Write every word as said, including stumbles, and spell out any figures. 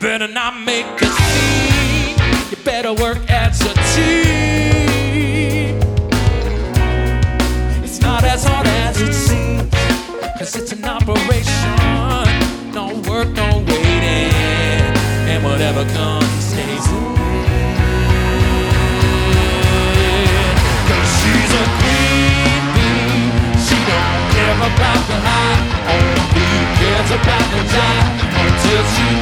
better not make a scene. You better work as a team. It's not as hard as it seems, 'cause it's an operation. No work, no waiting, and whatever comes stays in. 'Cause she's a queen bee. She don't care about the high, only cares about the die until she